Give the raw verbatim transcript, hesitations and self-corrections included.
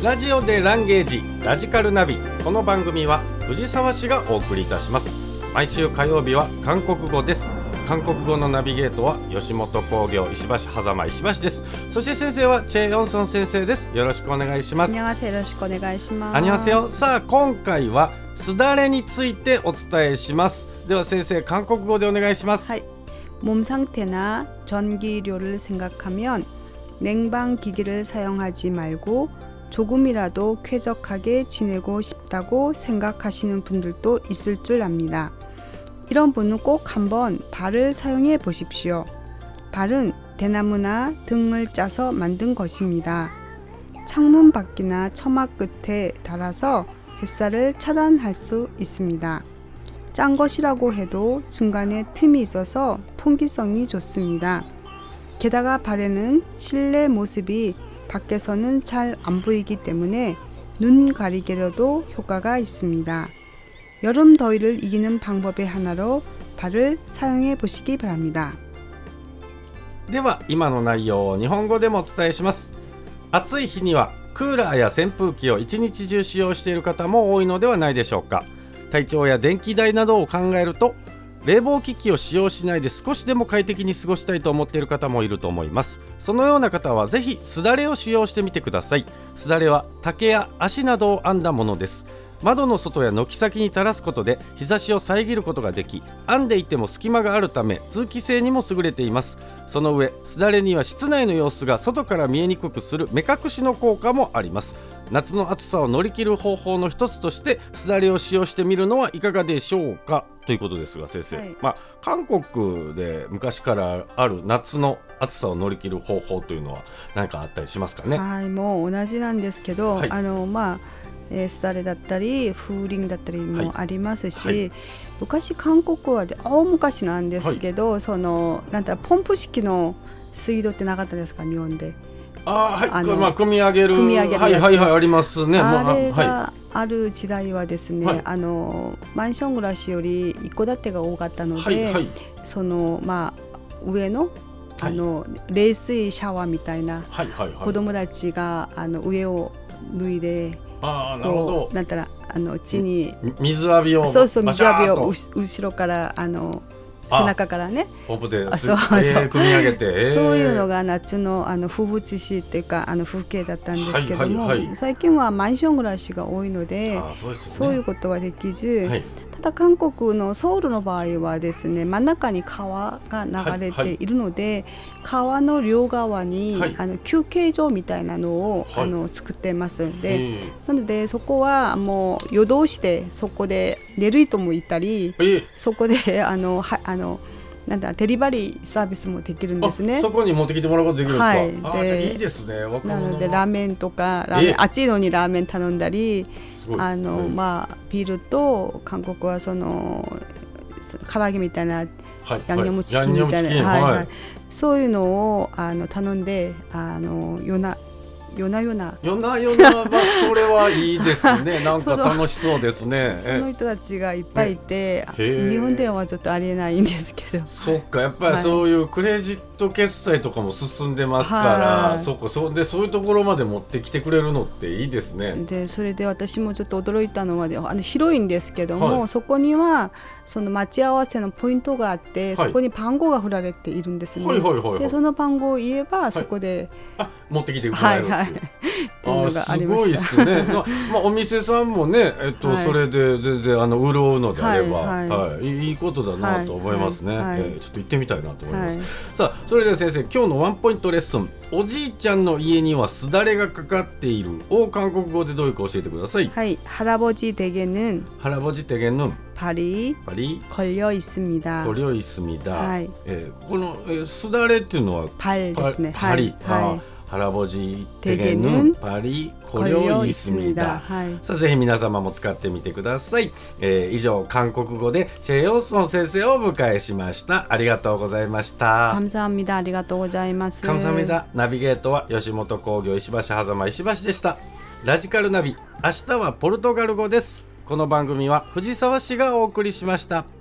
ラジオでランゲージラジカルナビ。この番組は藤沢市がお送りいたします。毎週火曜日は韓国語です。韓国語のナビゲートは吉本興業石橋狭間石橋です。そして先生はチェ・ヨンソン先生です。よろしくお願いします。 안녕하세요。よろしくお願いします。 안녕하세요。さあ今回はすだれについてお伝えします。では先生、韓国語でお願いします。 はい。몸상태나 전기료를 생각하면 냉방기기를 사용하지 말고 조금이라도 쾌적하게 지내고 싶다고 생각하시는 분들도 있을 줄 압니다. 이런 분은 꼭 한번 발을 사용해 보십시오. 발은 대나무나 등을 짜서 만든 것입니다. 창문 밖이나 처마 끝에 달아서 햇살을 차단할 수 있습니다. 짠 것이라고 해도 중간에 틈이 있어서 통기성이 좋습니다. 게다가 발에는 실내 모습이 밖에서는 잘 안 보이기 때문에 눈 가리개로도 효과가 있습니다. 여름 더위를 이기는 방법의 하나로 발을 사용해 보시기 바랍니다. では今の内容を日本語でもお伝えします。暑い日にはクーラーや扇風機を一日中使用している方も多いのではないでしょうか。体調や電気代などを考えると冷房機器を使用しないで少しでも快適に過ごしたいと思っている方もいると思います。そのような方はぜひすだれを使用してみてください。すだれは竹や足などを編んだものです。窓の外や軒先に垂らすことで日差しを遮ることができ、編んでいても隙間があるため通気性にも優れています。その上、すだれには室内の様子が外から見えにくくする目隠しの効果もあります。夏の暑さを乗り切る方法の一つとしてすだれを使用してみるのはいかがでしょうか、ということですが先生、はい、まあ、韓国で昔からある夏の暑さを乗り切る方法というのは何かあったりしますかね。 はい、もう同じなんですけど、 はい、 あのまあえー、すだれだったり風鈴だったりもありますし、はいはい、昔韓国はで大昔なんですけど、はい、そのなんていうのポンプ式の水道ってなかったですか、日本で。 あ、はい、あまあ、組み上げる組み上げるはいはいはい、ありますね。 あれがある時代はですね、はい、あのマンション暮らしより一戸建てが多かったので、はいはい、そのまあ上のあの、はい、冷水シャワーみたいな、はいはいはい、子供たちがあの上を脱いで、 あ、なるほど、 なんたらあの地に水浴びを、 そうそう、水浴びを後ろからあの背中からね、 ポンプで、 あ、そうそう、 えー、組み上げて、えー、 そういうのが夏のあの風物詩っていうかあの風景だったんですけども、はいはいはい、最近はマンション暮らしが多いので、あ、そうですよね、そういうことはできず、はい、ただ韓国のソウルの場合はですね、真ん中に川が流れているので、はいはい、川の両側に、はい、あの休憩所みたいなのを、はい、あの作ってますので、なのでそこはもう夜通しでそこで寝る人もいたり、そこであのはあのなんだデリバリーサービスもできるんですね。 そこに持ってきてもらうことできるんですか。はい、 で、 あ、じゃあいいですね。 なのでラーメンとかラーメン、暑いのにラーメン頼んだり、あの、うん、まあビールと韓国はその唐揚げみたいな、はい、ヤンニョムチキンみたいな、はいはいはい、そういうのをあの頼んで、あの夜な夜な夜な夜な夜な、まあ、それはいいですね。なんか楽しそうですね。 その人たちがいっぱいいて、日本ではちょっとありえないんですけど、 そっか、やっぱりそういうクレジット決済とかも進んでますから、はい、そっか、そでそういうところまで持ってきてくれるのっていいですね。 でそれで私もちょっと驚いたのはで、あの広いんですけども、はい、そこにはその待ち合わせのポイントがあって、はい、そこに番号が振られているんですね。はいはいはいはい、でその番号を言えばそこで、 はい、あ、持ってきてくれる、はいはい、 っていうのがありました。 すごいですね。まあ、お店さんもね、えっとはい、それで全然あの潤うのであれば、はいはいはい、いいことだなと思いますね。はいはい、えー、ちょっと行ってみたいなと思います。はい、さあ、それでは先生、今日のワンポイントレッスン、おじいちゃんの家にはすだれがかかっているを韓国語でどういうか教えてください。 はい、할아버지 댁에는 할아버지 댁에는 발이 발이 걸려 있습니다. 걸려 있습니다. はい、 えー、この、えー、すだれっていうのは 발ですね。 パリ、はい、할아버지 댁에는 발이 걸려 있습니다。はい、さあぜひ皆様も使ってみてください。えー、以上、韓国語でチェ・ヨンソン先生をお迎えしました。ありがとうございました。 감사합니다。ありがとうございます。 감사합니다。ナビゲートは吉本興業石橋狭間石橋でした。ラジカルナビ、明日はポルトガル語です。この番組は藤沢市がお送りしました。